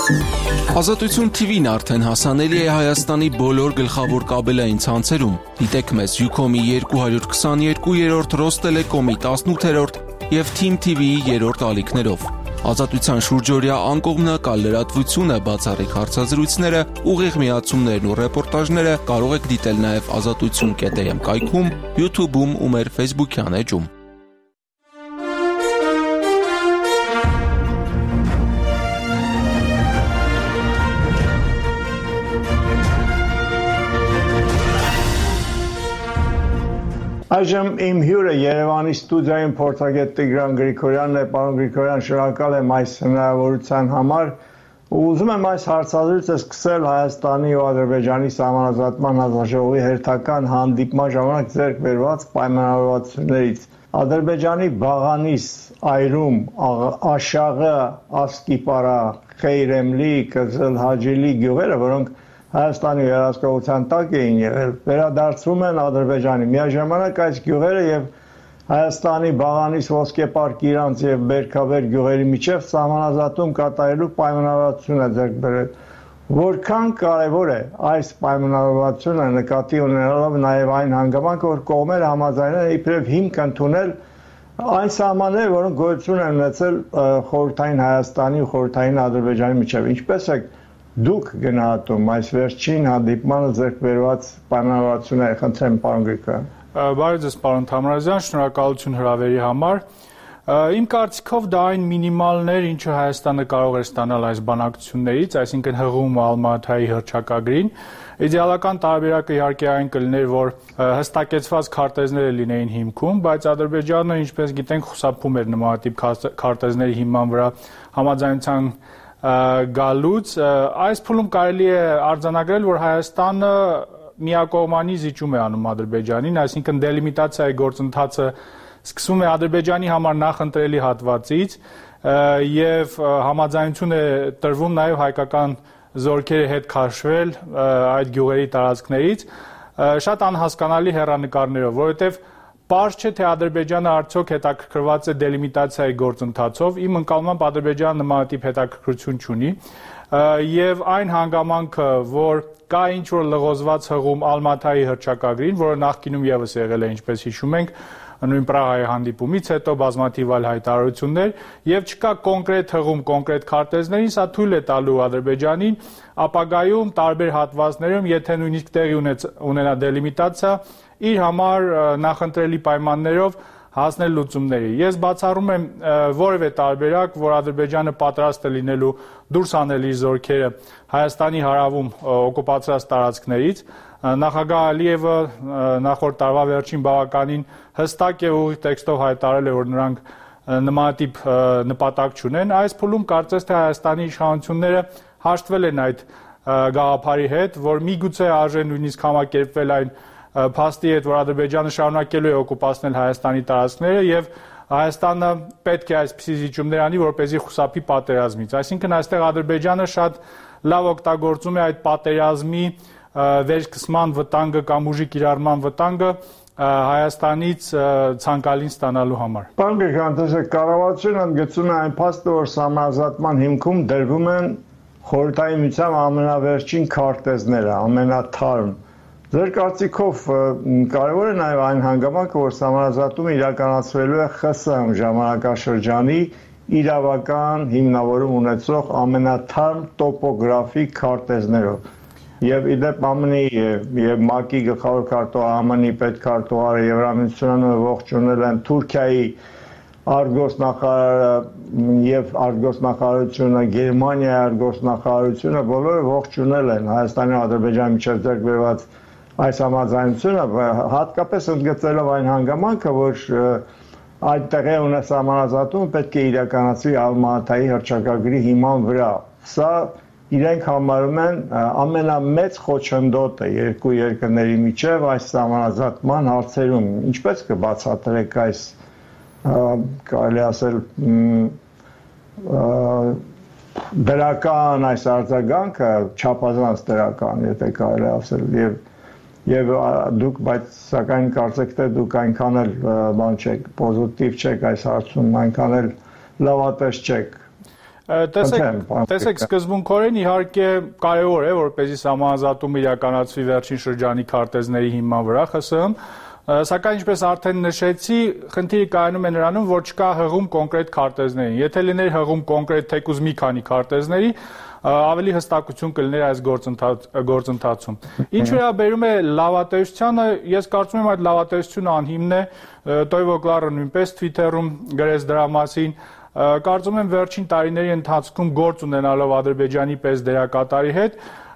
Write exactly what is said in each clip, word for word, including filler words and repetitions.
Ազատություն T V-ն արդեն հասանելի է Հայաստանի բոլոր գլխավոր կաբելային ցանցերում։ Դիտեք մեզ Ucom-ի երկու հարյուր քսաներկուերորդ, Ռոստելեկոմի տասնութերորդ և Team T V-ի երրորդ ալիքներով։ Ազատության շուրջօրյա անկողմնակալ լրատվությունը, բացառիկ հարցազրույցները, ուղիղ միացումներն ու ռեպորտաժները կարող եք դիտել նաև ազատություն կետ am կայքում, YouTube-ում ու մեր Facebook-յան էջում։ Այժմ իմ հյուրը Երևանի ստուդիայում փորձագետ Տիգրան Գրիգորյանն է, պարոն Գրիգորյան, շնորհակալ եմ այս հնարավորության համար։ Ուզում եմ այս հարցազրույցը սկսել Հայաստանի ու Ադրբեջանի սահմանազատման հանձնաժողովի հերթական հանդիպման ժամանակ ձեռք բերված պայմանավորվածություններից։ Ադրբեջանի Բաղանիս այրում Աշաղը, Ասկիպարա, Խեյրեմլի, Կզլհաջիլի գյուղերը, որոնք Հայաստանի վերահսկողության տակ էին եղել, վերադարձվում են Ադրբեջանի։ Միաժամանակ այս գյուղերը եւ Հայաստանի Բաղանիս ոսկեպարկ իրանց եւ Բերքաբեր գյուղերի միջև սահմանազատում կատարելու պայմանավորվածություն է ձեռք բերել։ Որքան կարևոր է այս պայմանավորվածությունը նկատի ունենալով նաեւ այն հանգամանքը, որ կողմերը համաձայնել են իբրև հիմք ընդունել այն սահմանները, որոնք գոյություն են ունեցել խորհրդային Հայաստանի ու խորհրդային Ադրբեջանի միջև։ Ինչպես է դուք գնահատում այս վերջին հանդիպմանը ձեռք բերված պայմանավորվածությունները, խնդրեմ պարոն Գրիգորյան։ Բարև ձեզ պարոն Թամրազյան, շնորհակալություն հրավերի համար։ Իմ կարծիքով դա այն մինիմալն էր, ինչը Հայաստանը կարող էր ստանալ այս բանակցություններից, այսինքն հղում Ալմատայի հռչակագրին։ Իդեալական տարբերակը իհարկե այն կլիներ, որ հստակեցված քարտեզները լինեին հիմքում, բայց Ադրբեջանը, ինչպես գիտենք, խուսափում էր նմանատիպ քարտեզների հիման վրա համաձայնության գալուց, այս փուլում կարելի է արձանագրել, որ Հայաստանը միակողմանի զիջում է անում Ադրբեջանին, այսինքն դելիմիտացիայի գործընթացը սկսվում է Ադրբեջանի համար նախընտրելի հատվածից եւ համաձայնություն է տրվում նաեւ հայկական զորքերի հետ քաշվել այդ գյուղերի տարածքներից, շատ անհասկանալի հեռանկարներով, որովհետեւ Պարզ չէ, թե Ադրբեջանը արդյոք հետաքրքրված է դելիմիտացիայի գործընթացով, իմ ընկալմամբ Ադրբեջանը նմանատիպ հետաքրքրություն չունի, եւ այն հանգամանքը, որ կա ինչ-որ լղոզված հղում Ալմատայի հռչակագրին, որը նախկինում եւս եղել է, ինչպես հիշում ենք, նույն Պրահայի հանդիպումից հետո բազմաթիվ այլ հայտարարություններ, եւ չկա կոնկրետ հղում, կոնկրետ քարտեզներին, սա թույլ է տալու Ադրբեջանին ապագայում տարբեր հատվածներում, եթե նույնիսկ տեղի ունենա դելիմիտացիա, իր համար նախընտրելի պայմաններով հասնել լուծումների։ Ես բացառում եմ որևէ տարբերակ, որ Ադրբեջանը պատրաստ է լինելու դուրս անել իր զորքերը Հայաստանի հարավում օկուպացրած տարածքներից։ Նախագահ Ալիևը նախորդ տարվա վերջին բավականին հստակ եւ ուղիղ տեքստով հայտարարել է, որ նրանք նմանատիպ նպատակ չունեն։ Այս փուլում կարծես թե Հայաստանի իշխանությունները հաշտվել են այդ գաղափարի հետ, որ միգուցե արժե նույնիսկ համակերպվել այն փաստի հետ, որ Ադրբեջանը շարունակելու է օկուպացնել Հայաստանի տարածքները եւ Հայաստանը պետք է այսպիսի զիջումներ անի, որպեսզի խուսափի պատերազմից։ Այսինքն այստեղ Ադրբեջանը շատ լավ օգտագործում է այդ պատերազմի վերսկսման վտանգը կամ ուժի կիրառման վտանգը Հայաստանից ցանկալին ստանալու համար։ Պարոն Գրիգորյան, տեսեք, կառավարությունը ընդգծում է այն փաստը, որ սահմանազատման հիմքում դրվում են խորհրդային միության ամենավերջին քարտեզները, ամենաթարմ։ Ձեր կարծիքով կարևոր է նաև այն հանգամանքը, որ սահմանազատումը իրականացվելու է Խ Ս Հ ժամանակաշրջանի իրավական հիմնավորում ունեցող ամենաթարմ տոպոգրաֆիկ քարտեզներով։ Եվ իդեպ ԱՄՆ-ի եւ ՄԱԿ-ի գլխավոր քարտուղար, ԱՄՆ-ի պետքարտուղարը, Եվրամիությունը ողջունել են Թուրքիայի արտգործնախարարը եւ արտգործնախարարությունը, Գերմանիայի արտգործնախարարությունը բոլորը ողջունել են Հայաստանի ու Ադրբեջանի միջև ձեռք բերված այս համաձայնությունը, հատկապես ընդգծելով այն հանգամանքը, որ այդ տեղի ունե սահմանազատումը պետք է իրականացվի Ալմատայի հռչակագրի հիման վրա։ Սա իրենք համարում են ամենամեծ խոչընդոտը երկու երկրների միջև այս սահմանազատման հարցերում։ Ինչպես կբացատրեք այս, կարելի ասել, դրական այս արձագանքը, չափազանց դրական, եթե կարելի ասել, եւ եւ դուք բայց սակայն կարծեք թե դուք այնքան էլ բան չեք, պոզիտիվ չեք այս հարցում, այնքան էլ լավատես չեք։ Տեսեք, տեսեք սկզբունքորեն իհարկե կարևոր է, որպեսզի սահմանազատումը իրականացվի վերջին շրջանի քարտեզների հիման վրա ԽՍՀՄ, սակայն ինչպես արդեն նշեցի, խնդիրը կայանում է նրանում, որ չկա հղում կոնկրետ քարտեզներին։ Եթե լիներ հղում կոնկրետ թեկուզ մի քանի քարտեզների, ավելի հստակություն կլիներ այս գործընթացում։ Ինչ վերաբերում է լավատեսությանը, ես կարծում եմ այդ լավատեսությունը անհիմն է, Տոյվո Գլարը նույնպես Twitter-ում գրեց դրա մասին։ Կարծում եմ վերջին տարիների ընթացքում գործ ունենալով Ադրբեջանի պես դերակատարի հետ,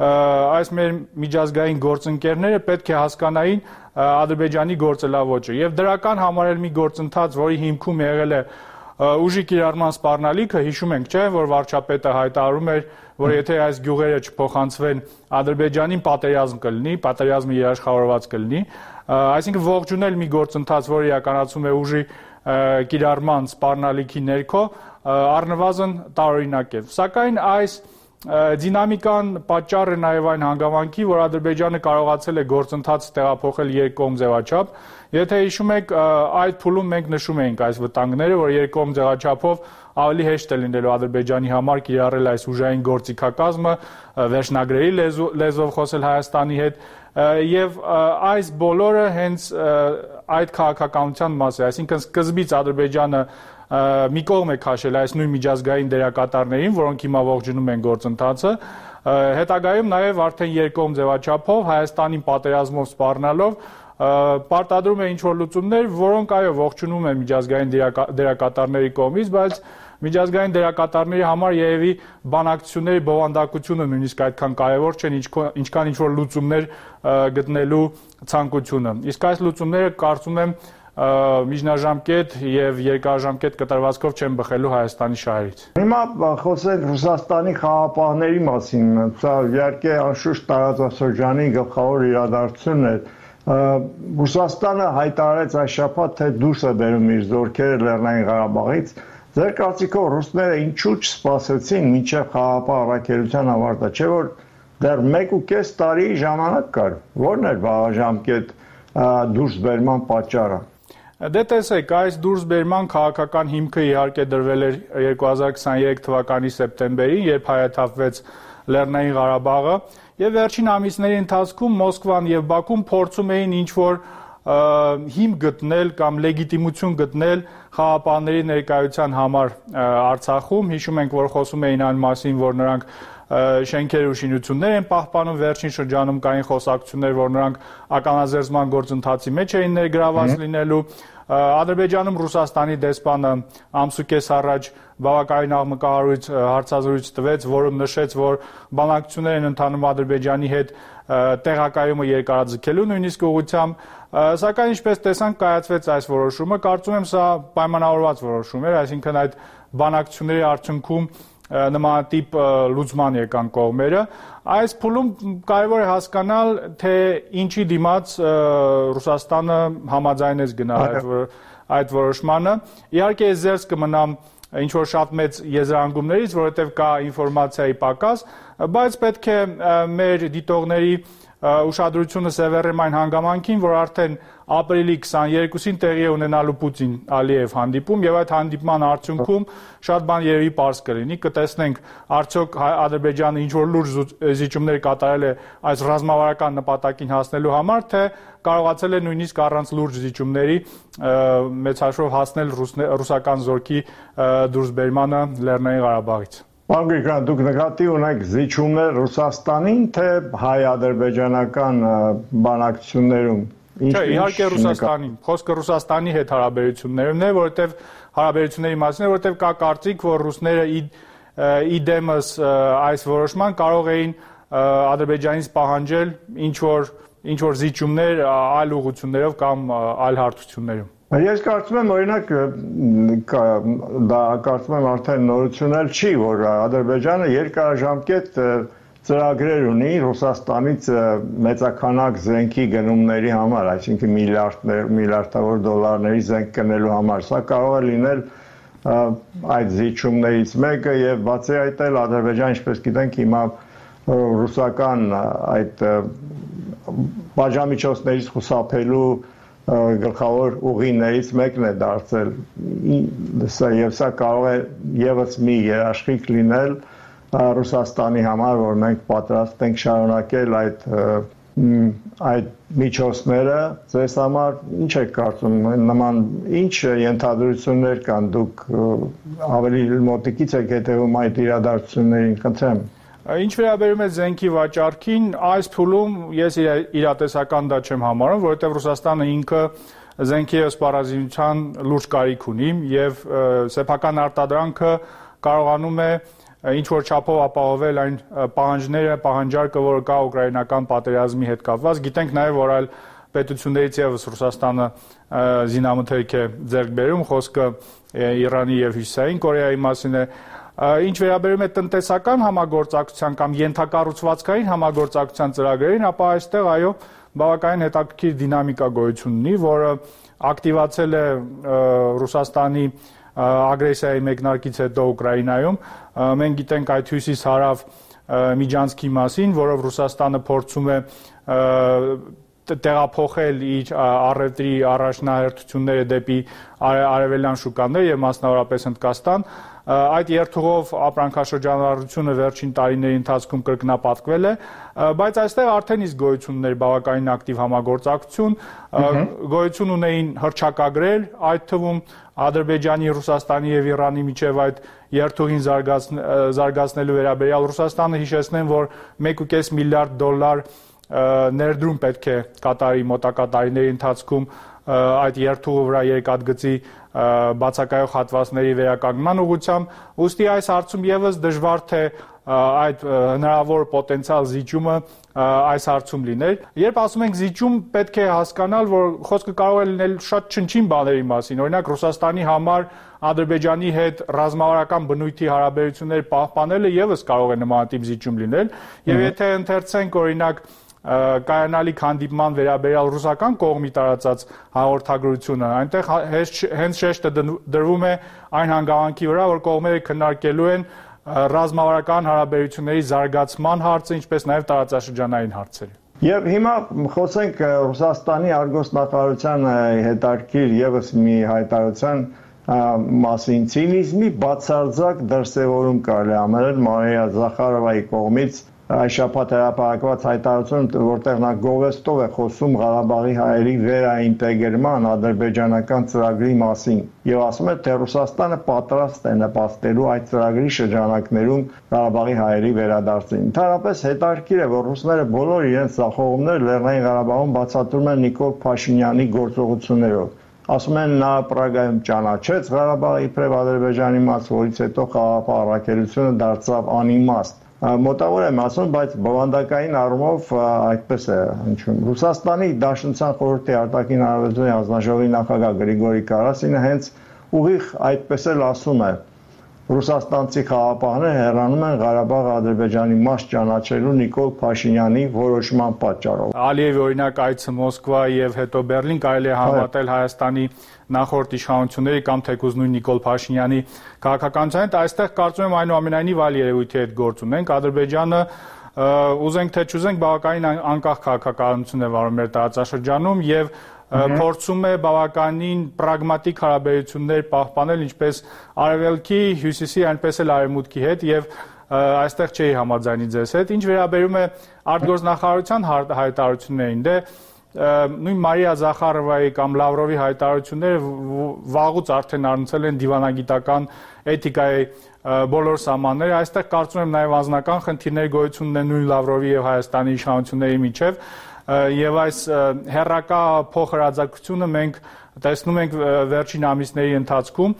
այս մեր միջազգային գործընկերները պետք է հասկանային Ադրբեջանի գործելավոճը եւ դրական համարել մի գործընթաց, որի հիմքում եղել է ուժի կիրառման սպառնալիքը, հիշում ենք, չէ, որ վարչապետը հայտարարում էր, որ եթե այս գյուղերը չփոխանցվեն Ադրբեջանին, պատերազմ կլինի, պատերազմը երաշխավորված կլինի, այսինքն ողջունել մի գործընթաց, որը իրականացում է ուժի կիրառման սպառնալիքի ներքո, առնվազն տարօրինակ է։ Սակայն այս դինամիկան պատճառ է նաև այն հանգամանքի, որ Ադրբեջանը կարողացել է գործընթացը տեղափոխել երկկողմ ձևաչափ։ Եթե հիշում եք, այդ փուլում մենք նշում էինք այս վտանգները, որ երկկողմ ձևաչափով ավելի հեշտ է լինելու Ադրբեջանի համար կիրառել այս ուժային գործիքակազմը, վերջնագրերի լեզվով խոսել Հայաստանի հետ, եւ այս բոլորը հենց այդ քաղաքականության մաս է, այսինքն սկզբից Ադրբեջանը մի կողմ է քաշել այս նույն միջազգային դերակատարներին, որոնք հիմա ողջունում են գործընթացը, հետագայում նաև արդեն երկկողմ ձևաչափով Հայաստանին պատերազմով սպառնալով պարտադրում է ինչ-որ լուծումներ, որոնք այո ողջունում են միջազգային դերակատարների կողմից, բայց միջազգային դերակատարների համար երևի բանակցությունների բովանդակությունը նույնիսկ այդքան կարևոր չեն, ինչքան ինչ-որ լուծումներ գտնելու ցանկությունը։ Իսկ այս լուծումները կարծում եմ միջնաժամկետ եւ երկարաժամկետ կտրվածքով չեն բխելու Հայաստանի շահերից։ Հիմա խոսենք Ռուսաստանի խաղապահների մասին, սա իհարկե անշուշտ տարածաշրջանի գլխավոր իրադարձությունն է։ Ռուսաստանը հայտարարեց այս շաբաթ, թե դուրս է բերում իր զորքերը Լեռնային Ղարաբաղից։ Ձեր կարծիքով ռուսները ինչու չսպասեցին մինչև խաղապահ առաքելության ավարտը, չէ՞ որ դեռ մեկ ու կես տարի ժամանակ կար։ Ո՞րն էր վաղաժամկետ դուրսբերման պատճառը։ Դե տեսեք, այս դուրսբերման քաղաքական հիմքը իհարկե դրվել էր երկու հազար քսաներեք թվականի սեպտեմբերին, երբ հայաթափվեց Լեռնային Ղարաբաղը, եւ վերջին ամիսների ընթացքում Մոսկվան եւ Բաքուն փորձում էին ինչ-որ հիմք գտնել կամ լեգիտիմություն գտնել խաղապահների ներկայության համար Արցախում։ Հիշում ենք, որ խոսում էին այն մասին, որ նրանք շենքեր ու շինություններ են պահպանում, վերջին շրջանում կային խոսակցություններ, որ նրանք ականազերծման գործընթացի մեջ էին ներգրաված լինելու։ Ադրբեջանում Ռուսաստանի դեսպանը ամսուկես առաջ բավականին աղմկահարույց հարցազրույց տվեց, որում նշեց, որ բանակցություններ են ընթանում Ադրբեջանի հետ տեղակայումը երկարաձգելու նույնիսկ ուղղությամբ, սակայն ինչպես տեսանք կայացվեց այս որոշումը, կարծում եմ սա պայմանավորված որոշում էր, այսինքն այդ բանակցությունների արդյունքում նմանատիպ լուծման եկան կողմերը։ Այս փուլում կարևոր է հասկանալ, թե ինչի դիմաց Ռուսաստանը համաձայնեց գնալ այդ որոշմանը։ Իհարկե ես զերծ կմնամ ինչ-որ շատ մեծ եզրահանգումներից, որովհետև կա ինֆորմացիայի պակաս, բայց պետք է մեր դիտողների ուշադրությունը սևեռեմ այն հանգամանքին, որ արդեն ապրիլի քսաներկուսին տեղի է ունենալու Պուտին-Ալիև հանդիպում եւ այդ հանդիպման արդյունքում շատ բան երևի պարզ կլինի, կտեսնենք արդյոք Ադրբեջանը ինչ-որ լուրջ զիջումներ կատարել է այս ռազմավարական նպատակին հասնելու համար, թե կարողացել է նույնիսկ առանց լուրջ զիջումների մեծ հաշվով հասնել ռուսական զորքի դուրսբերմանը Լեռնային Ղարաբաղից։ Պարոն Գրիգորյան, դուք նկատի ունեք զիջումներ Ռուսաստանին, թե հայ-ադրբեջանական բանակցություններում։ Չէ, իհարկե Ռուսաստանին, խոսքը Ռուսաստանի հետ հարաբերություններն է, որովհետև հարաբերությունների մասին է, որովհետև կա կարծիք, որ ռուսները իդեմս այս որոշման կարող էին Ադրբեջանից պահանջել ինչ-որ ինչ-որ զիջումներ այլ ուղղություններով կամ այլ հարթություններում։ Ես կարծում եմ, օրինակ, դա կարծում եմ արդեն նորություն էլ չի, որ Ադրբեջանը երկարաժամկետ ծրագրեր ունի Ռուսաստանից մեծաքանակ զենքի գնումների համար, այսինքն միլիարդավոր դոլարների զենք գնելու համար։ Սա կարող է լինել այդ զիջումներից մեկը եւ բացի այդ էլ Ադրբեջանը, ինչպես գիտենք, հիմա ռուսական այդ բաժամիջոցներից խուսափելու գլխավոր ուղիներից մեկն է դարձել։ Սա եւ սա կարող է եւս մի երաշխիք լինել Ռուսաստանի համար, որ մենք պատրաստ ենք շարունակել այդ այդ միջոցները ձեզ համար ինչ եք կարծում նման ինչ ենթադրություններ կան դուք ավելի մոտիկից եք հետևում այդ իրադարձություններին խնդրեմ Ինչ վերաբերում է զենքի վաճառքին այս փուլում ես իրատեսական դա չեմ համարում որովհետև Ռուսաստանը ինքը զենքի եւ սպառազինության լուրջ կարիք ունի եւ սեփական արտադրանքը կարողանում է ինչ որ չափով ապահովել այն պահանջները, պահանջարկը, որը կա ուկրաինական պատերազմի հետ կապված, գիտենք նաև որ այլ պետություններից եւս Ռուսաստանը զինամթերք է ձեռք բերում, խոսքը Իրանի եւ Հյուսիսային Կորեայի մասին է, ինչ վերաբերում է տնտեսական համագործակցության կամ ենթակառուցվածքային համագործակցության ծրագրերին, ապա այստեղ այո, բավականին հետաքրքիր դինամիկա գոյություն ունի, որը ակտիվացել է Ռուսաստանի ագրեսիայի մեկնարկից հետո Ուկրաինայում մենք գիտենք այդ հյուսիս-հարավ միջանցքի մասին, որով Ռուսաստանը փորձում է տեղափոխել իր առևտրի առաջնահերթությունները դեպի արևելյան շուկաներ եւ մասնավորապես Հնդկաստան այդ երթուղով ապրանքաշրջանառությունը վերջին տարիների ընթացքում կրկնապատկվել է, բայց այստեղ արդեն իսկ գոյություն ուներ բավականին ակտիվ համագործակցություն, գոյություն ունեին հռչակագրեր, այդ թվում Ադրբեջանի, Ռուսաստանի եւ Իրանի միջև այդ երթուղին զարգացնելու վերաբերյալ Ռուսաստանը հիշեցնեմ, որ մեկ ու կես միլիարդ դոլար ներդրում պետք է կատարի մոտակա տարիների ընթացքում այդ երթուղու վրա երկաթգծի բացակայող հատվածների վերականգնման ուղղությամբ, ուստի այս հարցում եւս դժվար թե այդ հնարավոր պոտենցիալ զիջումը այս հարցում լիներ։ Երբ ասում ենք զիջում, պետք է հասկանալ, որ խոսքը կարող է լինել շատ չնչին բաների մասին։ Օրինակ Ռուսաստանի համար Ադրբեջանի հետ ռազմավարական բնույթի հարաբերություններ պահպանելը եւս կարող է նմանատիպ զիջում լինել, եւ եթե ընթերցենք օրինակ կայանալիք հանդիպման վերաբերյալ ռուսական կողմի տարածած հաղորդագրությունը, այնտեղ հենց շեշտը դրվում է այն հանգամանքի վրա, որ կողմերը քննարկելու են ռազմավարական հարաբերությունների զարգացման հարցը, ինչպես նաև տարածաշրջանային հարցերը։ Եվ հիմա խոսենք Ռուսաստանի արգոսնախարարության հետաքրքիր եւս մի հայտարարության մասին ցինիզմի բացարձակ դրսևորում կարելի ամենել Մարիա Զախարովայի կողմից այս շաբաթ հրապարակված հայտարարություն, որտեղ նա գովեստով է խոսում Ղարաբաղի հայերի վերաինտեգրման ադրբեջանական ծրագրի մասին եւ ասում է, թե Ռուսաստանը պատրաստ է նպաստելու այդ ծրագրի շրջանակներում Ղարաբաղի հայերի վերադարձին։ Ընդհանրապես հետաքրքիր է, որ ռուսները բոլոր իրենց ձախողումները Լեռնային Ղարաբաղում բացատրում են Նիկոլ Փաշինյանի գործողություններով։ Ասում են նա Պրագայում ճանաչեց Ղարաբաղի իբրև Ադրբեջանի մաս, որից հետո խաղաղ առաքելությունը դարձավ անիմաստ։ Մոտավոր եմ ասում, բայց բովանդակային առումով այդպես է հնչում։ Ռուսաստանի Դաշնության խորհրդի արտաքին հարաբերությունների հանձնաժողովի նախագահ Գրիգորի Կարասինը հենց ուղիղ այդպես էլ ասում է. Ռուսաստանցի խաղաղապահները հեռանում են Ղարաբաղը Ադրբեջանի մաս ճանաչելու Նիկոլ Փաշինյանի որոշման պատճառով։ Ալիևի օրինակ այցը Մոսկվա եւ հետո Բերլին կարելի է համատել Հայաստանի նախորդ իշխանությունների կամ թեկուզ նույն Նիկոլ Փաշինյանի քաղաքականության հետ, այստեղ կարծում եմ այնուամենայնիվ այլ երևույթի հետ գործ ունենք։ Ադրբեջանը ուզենք թե չուզենք բավականին անկախ քաղաքականություն է վարում մեր տարածաշրջանում եւ փորձում է բավականին պրագմատիկ հարաբերություններ պահպանել ինչպես արևելքի, հյուսիսի, այնպես էլ արևմուտքի հետ եւ այստեղ չի համաձայնի ձեզ հետ։ Ինչ վերաբերում է արտգործնախարարության հայտարարություններին, դե նույն Մարիա Զախարովայի կամ Լավրովի հայտարարությունները վաղուց արդեն առնցել են դիվանագիտական էթիկայի բոլոր սահմանները, այստեղ կարծում եմ նաև անձնական խնդիրներ գոյություն ունեն նույն Լավրովի եւ Հայաստանի իշխանությունների միջև եւ այս հերրակա փոխհրաձգությունը մենք տեսնում ենք վերջին ամիսների ընթացքում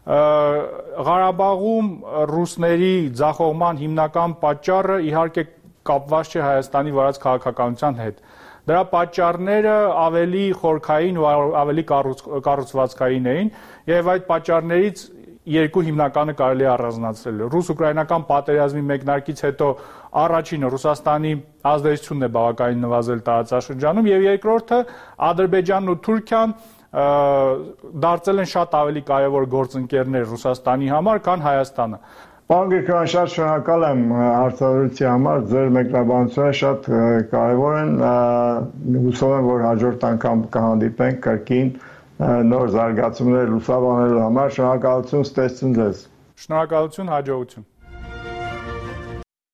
Ղարաբաղում ռուսների ձախողման հիմնական պատճառը իհարկե կապված չէ Հայաստանի վարած քաղաքականության հետ։ Դրա պատճառները ավելի խորքային ու ավելի կառուցվածքային էին եւ այդ պատճառներից երկու հիմնականը կարելի է առանձնացնել։ Ռուս-ուկրաինական պատերազմի մեկնարկից հետո առաջինը Ռուսաստանի ազդեցությունն է բավականին նվազել տարածաշրջանում եւ երկրորդը Ադրբեջանն ու Թուրքիան դարձել են շատ ավելի կարևոր գործընկերներ Ռուսաստանի համար, քան Հայաստանը։ Պարոն Գրիգորյան, շատ շնորհակալ եմ հարցադրության համար, ձեր մեկնաբանությունները շատ կարևոր են, հուսով եմ, որ հաջորդ անգամ կհանդիպենք կրկին նոր զարգացումներ լուսաբանելու համար, շնորհակալություն, ստեսություն ձեզ։ Շնորհակալություն, հաջողություն։